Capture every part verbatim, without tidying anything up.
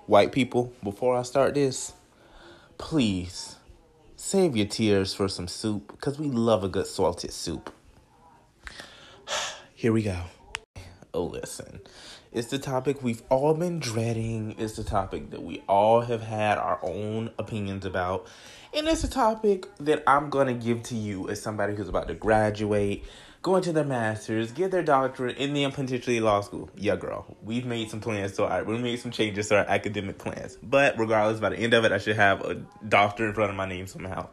White people, before I start this, please save your tears for some soup, because we love a good salted soup. Here we go. Oh, listen. It's the topic we've all been dreading. It's the topic that we all have had our own opinions about. And it's a topic that I'm going to give to you as somebody who's about to graduate, go into their master's, get their doctorate, and then potentially law school. Yeah, girl. We've made some plans. So I, we made some changes to our academic plans. But regardless, by the end of it, I should have a doctor in front of my name somehow.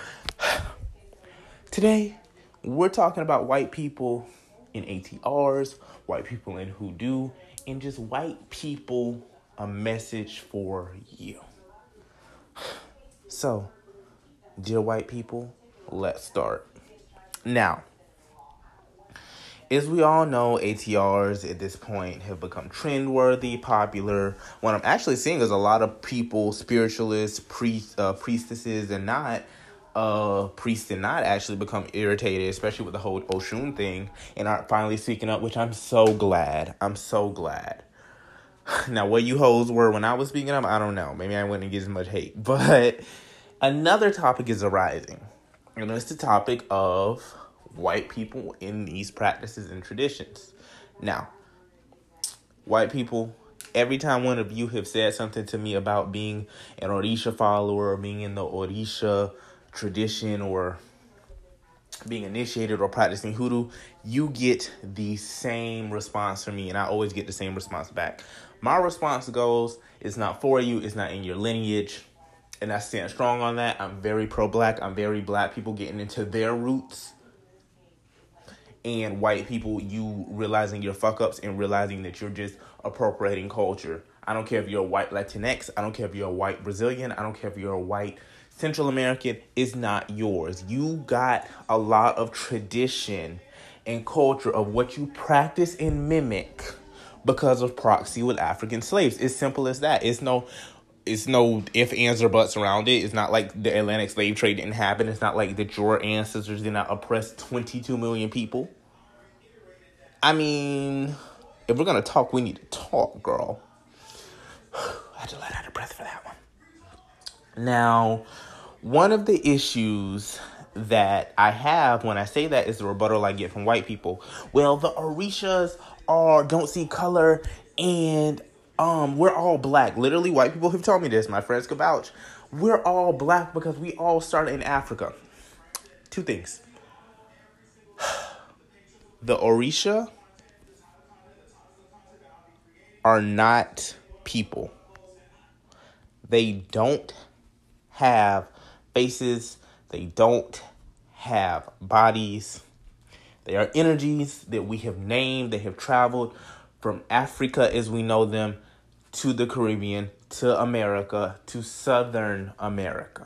Today, we're talking about white people in A T Rs, white people in hoodoo, and just white people, a message for you. So, dear white people, let's start. Now, as we all know, A T Rs at this point have become trend-worthy, popular. What I'm actually seeing is a lot of people, spiritualists, priest, uh, priestesses, and not uh, priests and not actually become irritated, especially with the whole Oshun thing, and aren't finally speaking up, which I'm so glad. I'm so glad. Now, what you hoes were when I was speaking up, I don't know. Maybe I wouldn't get as much hate. But another topic is arising. And it's the topic of white people in these practices and traditions. Now, white people, every time one of you have said something to me about being an Orisha follower or being in the Orisha tradition or being initiated or practicing hoodoo, you get the same response from me, and I always get the same response back. My response goes, it's not for you, it's not in your lineage, and I stand strong on that. I'm very pro-black. I'm very black people getting into their roots, and white people, you realizing your fuck-ups and realizing that you're just appropriating culture. I don't care if you're a white Latinx. I don't care if you're a white Brazilian. I don't care if you're a white Central American. Is not yours. You got a lot of tradition and culture of what you practice and mimic because of proxy with African slaves. It's simple as that. It's no, it's no ifs, ands, or buts around it. It's not like the Atlantic slave trade didn't happen. It's not like that your ancestors did not oppress twenty-two million people. I mean, if we're gonna talk, we need to talk, girl. I had to let out a breath for that one. Now, one of the issues that I have when I say that is the rebuttal I get from white people. Well, the Orishas are don't see color, and um, we're all black. Literally, white people have told me this. My friends can vouch. We're all black because we all started in Africa. Two things. The Orisha are not people. They don't have faces. They don't have bodies. They are energies that we have named. They have traveled from Africa as we know them to the Caribbean, to America, to Southern America.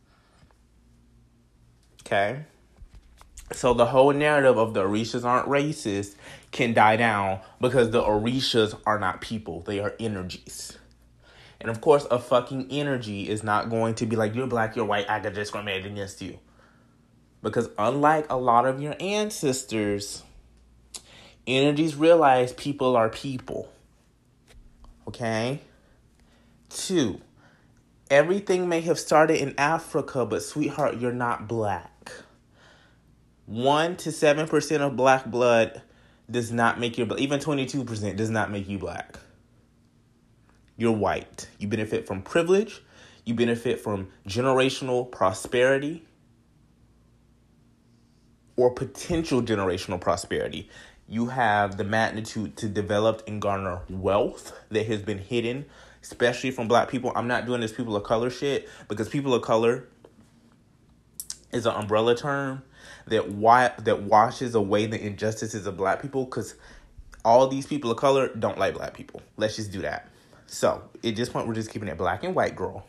Okay? So the whole narrative of the Orishas aren't racist can die down because the Orishas are not people. They are energies. And of course, a fucking energy is not going to be like, you're black, you're white, I could discriminate against you. Because unlike a lot of your ancestors, energies realize people are people. Okay? Two, everything may have started in Africa, but sweetheart, you're not black. one to seven percent of black blood does not make you black. Even twenty-two percent does not make you black. You're white. You benefit from privilege. You benefit from generational prosperity or potential generational prosperity. You have the magnitude to develop and garner wealth that has been hidden, especially from black people. I'm not doing this people of color shit because people of color is an umbrella term that wa- that washes away the injustices of black people because all these people of color don't like black people. Let's just do that. So, at this point, we're just keeping it black and white, girl.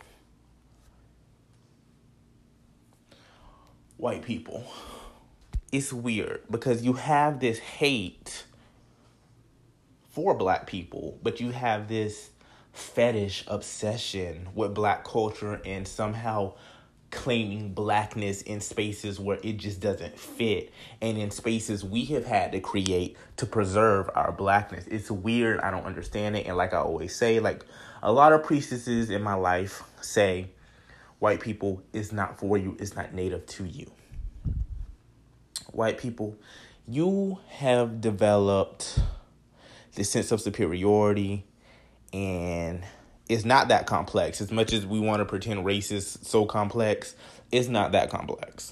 White people. It's weird because you have this hate for black people, but you have this fetish obsession with black culture and somehow claiming blackness in spaces where it just doesn't fit, and in spaces we have had to create to preserve our blackness. It's weird. I don't understand it. And like I always say, like a lot of priestesses in my life say, white people is not for you. It's not native to you. White people, you have developed this sense of superiority, and it's not that complex. As much as we want to pretend race is so complex, it's not that complex.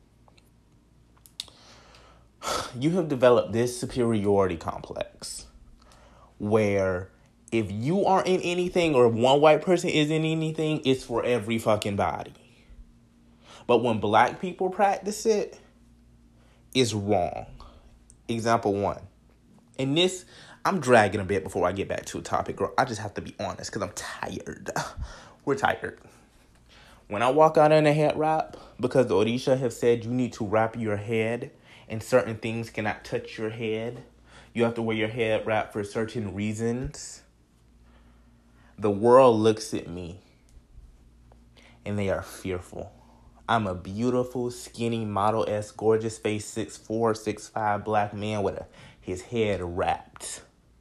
You have developed this superiority complex where if you aren't in anything, or if one white person isn't in anything, it's for every fucking body. But when black people practice it, it's wrong. Example one. And this, I'm dragging a bit before I get back to a topic, girl. I just have to be honest because I'm tired. We're tired. When I walk out in a head wrap, because the Orisha have said you need to wrap your head and certain things cannot touch your head. You have to wear your head wrap for certain reasons. The world looks at me and they are fearful. I'm a beautiful, skinny, Model-S, gorgeous face, six four, six five black man with a, his head wrapped.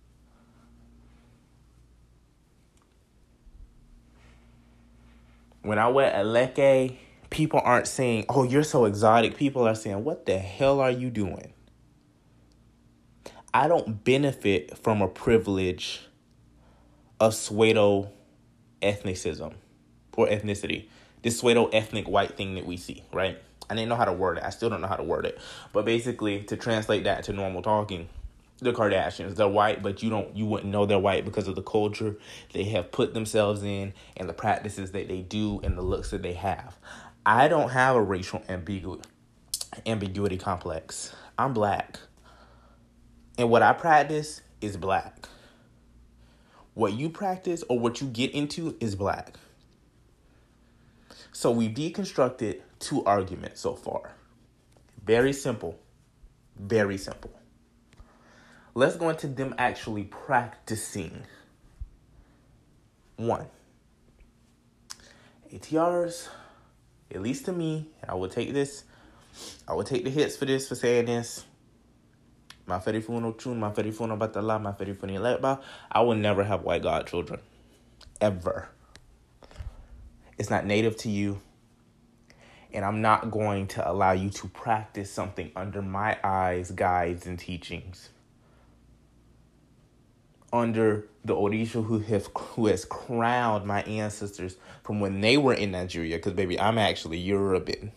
When I wear a leke, people aren't saying, oh, you're so exotic. People are saying, what the hell are you doing? I don't benefit from a privilege of pseudo ethnicism or ethnicity. This pseudo ethnic white thing that we see, right? I didn't know how to word it. I still don't know how to word it. But basically, to translate that to normal talking, the Kardashians, they're white, but you don't, you wouldn't know they're white because of the culture they have put themselves in and the practices that they do and the looks that they have. I don't have a racial ambigu- ambiguity complex. I'm black. And what I practice is black. What you practice or what you get into is black. So we deconstructed two arguments so far. Very simple. Very simple. Let's go into them actually practicing. One. A T Rs, at least to me, I will take this, I will take the hits for this, for saying this. My ferifuno chun, my ferifuno batala, my ferifuni letba. I will never have white godchildren. Ever. It's not native to you. And I'm not going to allow you to practice something under my eyes, guides, and teachings. Under the Orisha who have who has crowned my ancestors from when they were in Nigeria. Because, baby, I'm actually Yoruban.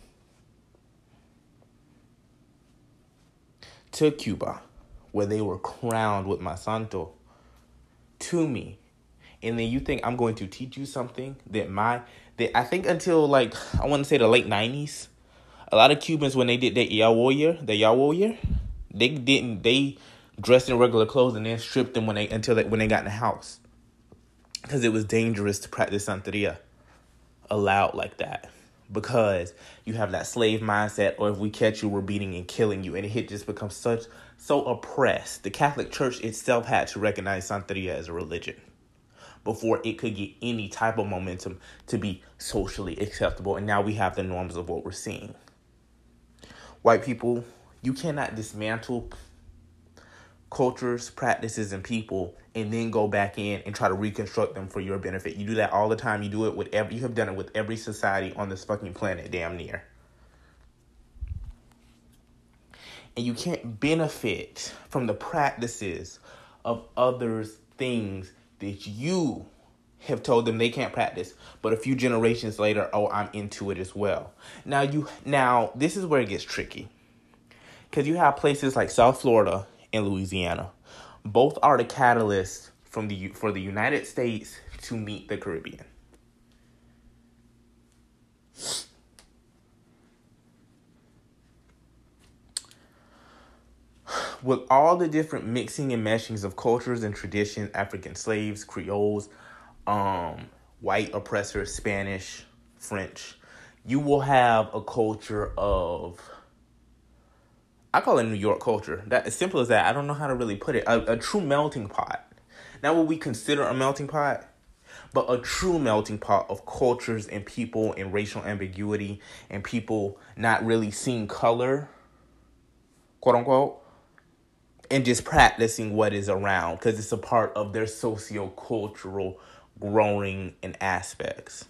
To Cuba, where they were crowned with my santo. To me. And then you think I'm going to teach you something that my... that I think until, like, I want to say the late nineties, a lot of Cubans, when they did their Yawo year, their Yawo year, they didn't... They dressed in regular clothes and then stripped them when they until they, when they got in the house. Because it was dangerous to practice Santeria allowed like that. Because you have that slave mindset, or if we catch you, we're beating and killing you. And it just becomes such so oppressed. The Catholic Church itself had to recognize Santeria as a religion before it could get any type of momentum to be socially acceptable. And now we have the norms of what we're seeing. White people, you cannot dismantle cultures, practices, and people and then go back in and try to reconstruct them for your benefit. You do that all the time. You do it with every, you have done it with every society on this fucking planet, damn near. And you can't benefit from the practices of others' things that you have told them they can't practice, but a few generations later, oh, I'm into it as well. Now, you, now this is where it gets tricky. Because you have places like South Florida and Louisiana. Both are the catalyst from the for the United States to meet the Caribbean. With all the different mixing and meshings of cultures and traditions, African slaves, Creoles, um, white oppressors, Spanish, French, you will have a culture of, I call it New York culture. That as simple as that. I don't know how to really put it. A, a true melting pot. Now, what we consider a melting pot but a true melting pot of cultures and people and racial ambiguity and people not really seeing color, quote unquote, and just practicing what is around because it's a part of their socio-cultural growing and aspects.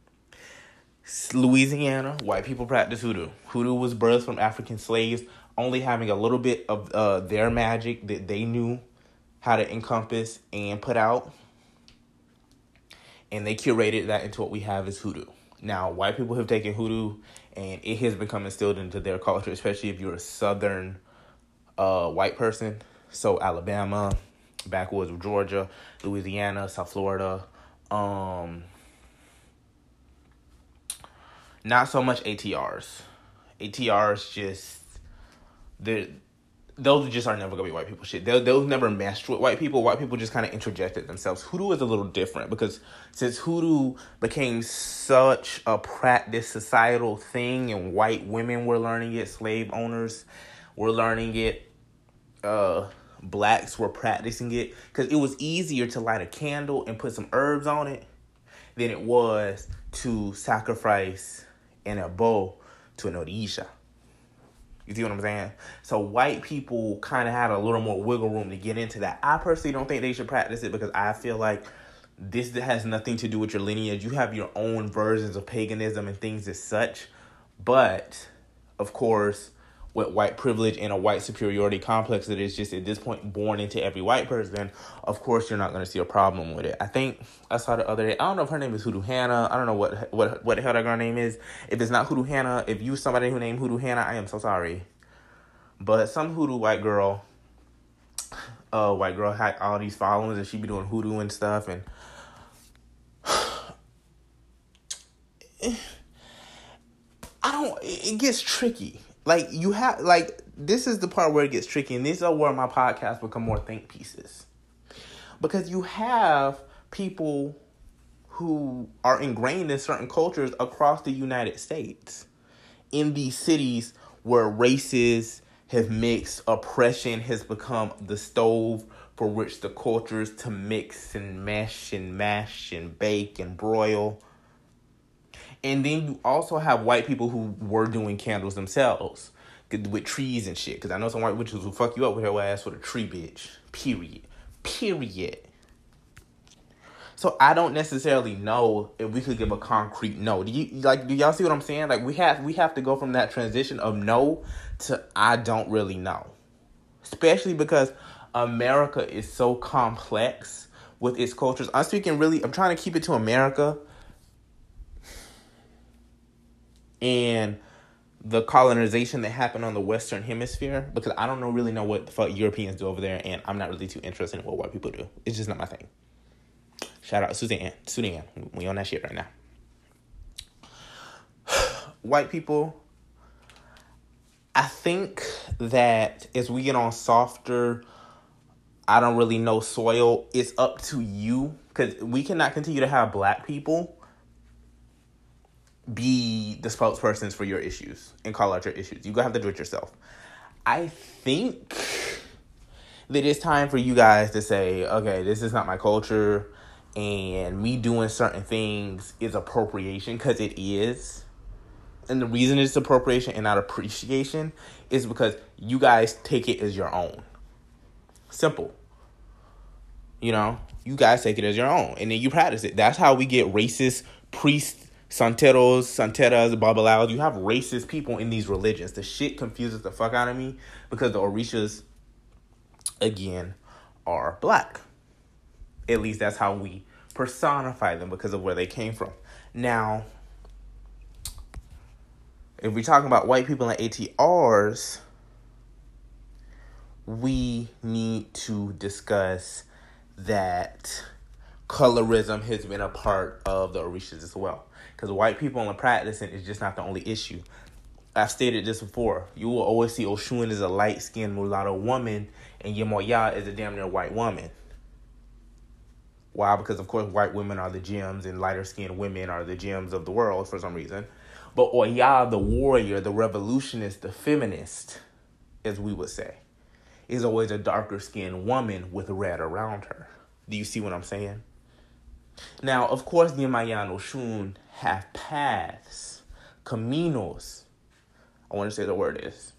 Louisiana, white people practice hoodoo. Hoodoo was birthed from African slaves, only having a little bit of uh, their magic that they knew how to encompass and put out. And they curated that into what we have as hoodoo. Now, white people have taken hoodoo and it has become instilled into their culture, especially if you're a southern uh, white person. So Alabama, backwoods of Georgia, Louisiana, South Florida. Um, not so much A T Rs. A T Rs just, those just are never going to be white people shit. They'll, they'll never meshed with white people. White people just kind of interjected themselves. Hoodoo is a little different because since hoodoo became such a practice societal thing and white women were learning it, slave owners were learning it, uh, blacks were practicing it because it was easier to light a candle and put some herbs on it than it was to sacrifice in a bowl to an orisha. You see what I'm saying? So white people kind of had a little more wiggle room to get into that. I personally don't think they should practice it because I feel like this has nothing to do with your lineage. You have your own versions of paganism and things as such. But, of course, with white privilege and a white superiority complex that is just at this point born into every white person, of course you're not going to see a problem with it. I think I saw the other day, I don't know if her name is Hoodoo Hannah. I don't know what what what the hell that girl name is. If it's not Hoodoo Hannah, if you somebody who named Hoodoo Hannah, I am so sorry. But some hoodoo white girl, uh, white girl had all these followers and she be doing hoodoo and stuff and I don't, it gets tricky. Like, you have, like, this is the part where it gets tricky, and these are where my podcasts become more think pieces. Because you have people who are ingrained in certain cultures across the United States. In these cities where races have mixed, oppression has become the stove for which the cultures to mix and mesh and mash and bake and broil. And then you also have white people who were doing candles themselves with trees and shit. Because I know some white witches will fuck you up with her ass with a tree, bitch. Period. Period. So I don't necessarily know if we could give a concrete no. Do you like? Do y'all see what I'm saying? Like we have we have to go from that transition of no to I don't really know. Especially because America is so complex with its cultures. I'm speaking really. I'm trying to keep it to America. And the colonization that happened on the Western Hemisphere, because I don't know really know what the fuck Europeans do over there, and I'm not really too interested in what white people do. It's just not my thing. Shout out Suzanne. Suzanne, we on that shit right now. White people, I think that as we get on softer, I don't really know soil, it's up to you, because we cannot continue to have black people be the spokespersons for your issues and call out your issues. You're going to have to do it yourself. I think that it's time for you guys to say, okay, this is not my culture, and me doing certain things is appropriation, because it is. And the reason it's appropriation and not appreciation is because you guys take it as your own. Simple. You know, you guys take it as your own, and then you practice it. That's how we get racist priests, santeros, santeras, babalaos. You have racist people in these religions. The shit confuses the fuck out of me because the Orishas, again, are black. At least that's how we personify them because of where they came from. Now, if we're talking about white people and A T Rs, we need to discuss that colorism has been a part of the Orishas as well. Because white people and practicing is just not the only issue. I've stated this before. You will always see Oshun as a light-skinned mulatto woman and Yemoya is a damn near white woman. Why? Because, of course, white women are the gems and lighter-skinned women are the gems of the world for some reason. But Oya, the warrior, the revolutionist, the feminist, as we would say, is always a darker-skinned woman with red around her. Do you see what I'm saying? Now, of course, Yemaya and Oshun have paths, caminos. I want to say the word is.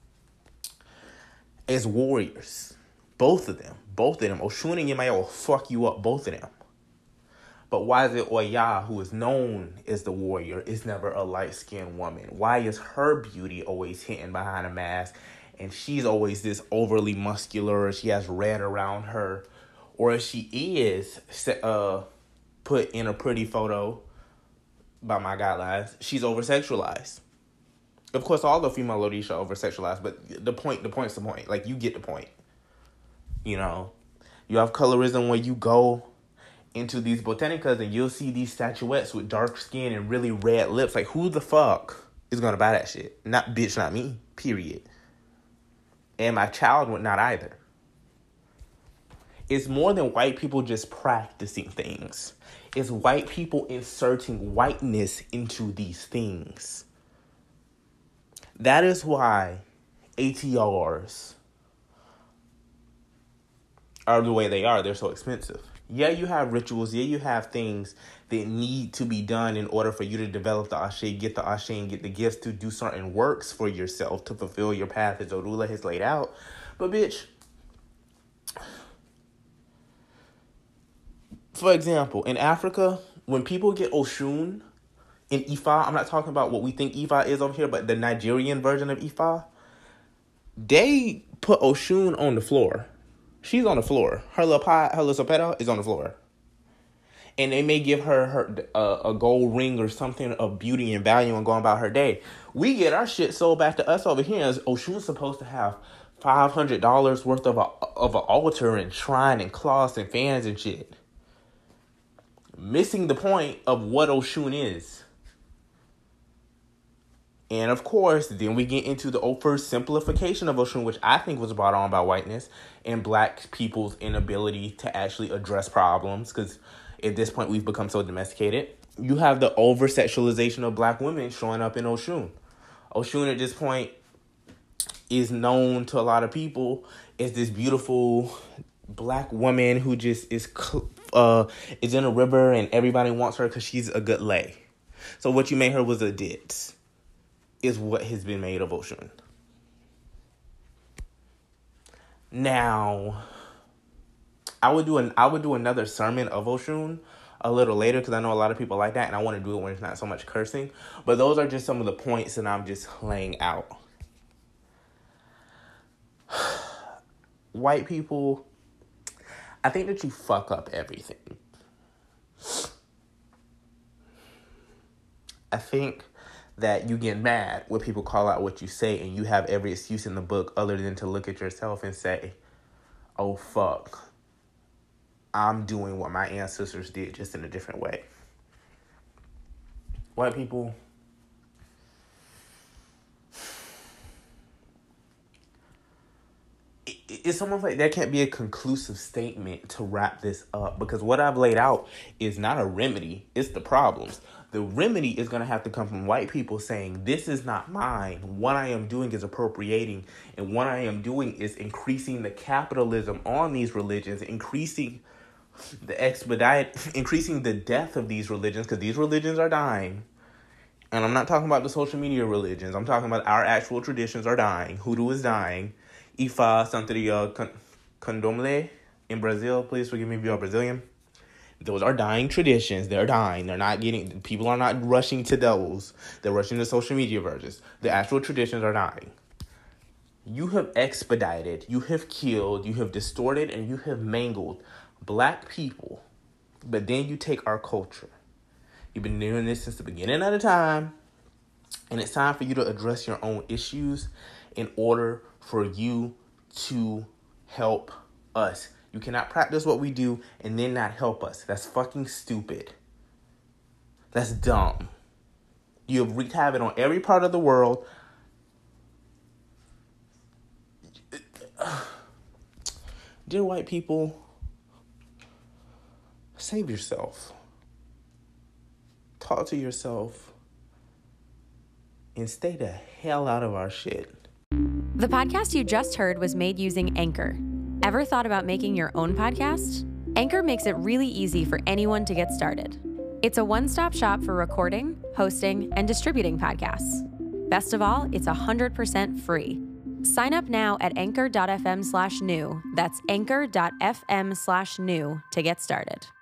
As warriors. Both of them. Both of them. Oshun and Yemaya will fuck you up. Both of them. But why is it Oya, who is known as the warrior, is never a light-skinned woman? Why is her beauty always hidden behind a mask? And she's always this overly muscular. She has red around her. Or if she is uh, put in a pretty photo by my guidelines, she's over-sexualized. Of course, all the female Odisha are over-sexualized, but the point, the point's the point. Like, you get the point. You know, you have colorism where you go into these botanicas and you'll see these statuettes with dark skin and really red lips. Like, who the fuck is gonna buy that shit? Not bitch, not me. Period. And my child would not either. It's more than white people just practicing things. It's white people inserting whiteness into these things. That is why A T Rs are the way they are. They're so expensive. Yeah, you have rituals. Yeah, you have things that need to be done in order for you to develop the ashe, get the ashe, and get the gifts to do certain works for yourself to fulfill your path as Orula has laid out. But bitch, for example, in Africa, when people get Oshun in Ifa, I'm not talking about what we think Ifa is over here, but the Nigerian version of Ifa, they put Oshun on the floor. She's on the floor. Her little pie, her little sopeta is on the floor. And they may give her, her uh, a gold ring or something of beauty and value and going about her day. We get our shit sold back to us over here as Oshun's supposed to have five hundred dollars worth of a of an altar and shrine and cloths and fans and shit. Missing the point of what Oshun is. And of course, then we get into the first simplification of Oshun, which I think was brought on by whiteness and black people's inability to actually address problems. Because at this point, we've become so domesticated. You have the over-sexualization of black women showing up in Oshun. Oshun at this point is known to a lot of people as this beautiful black woman who just is uh is in a river and everybody wants her because she's a good lay. So what you made her was a ditz. Is what has been made of Oshun. Now, I would do an I would do another sermon of Oshun a little later because I know a lot of people like that, and I want to do it when it's not so much cursing. But those are just some of the points that I'm just laying out. White people, I think that you fuck up everything. I think that you get mad when people call out what you say and you have every excuse in the book other than to look at yourself and say, oh, fuck, I'm doing what my ancestors did just in a different way. White people, it's almost like there can't be a conclusive statement to wrap this up because what I've laid out is not a remedy, it's the problems. The remedy is going to have to come from white people saying, this is not mine. What I am doing is appropriating. And what I am doing is increasing the capitalism on these religions, increasing the expedite, increasing the death of these religions, because these religions are dying. And I'm not talking about the social media religions. I'm talking about our actual traditions are dying. Hoodoo is dying. Ifa, Santeria, Candomblé in Brazil. Please forgive me if you're Brazilian. Those are dying traditions. They're dying. They're not getting... People are not rushing to those. They're rushing to social media versions. The actual traditions are dying. You have expedited, you have killed, you have distorted, and you have mangled black people. But then you take our culture. You've been doing this since the beginning of the time. And it's time for you to address your own issues in order for you to help us. You cannot practice what we do and then not help us. That's fucking stupid. That's dumb. You have wreaked havoc on every part of the world. Dear white people, save yourself. Talk to yourself. And stay the hell out of our shit. The podcast you just heard was made using Anchor. Ever thought about making your own podcast? Anchor makes it really easy for anyone to get started. It's a one-stop shop for recording, hosting, and distributing podcasts. Best of all, it's one hundred percent free. Sign up now at anchor.fm slash new. That's anchor.fm slash new to get started.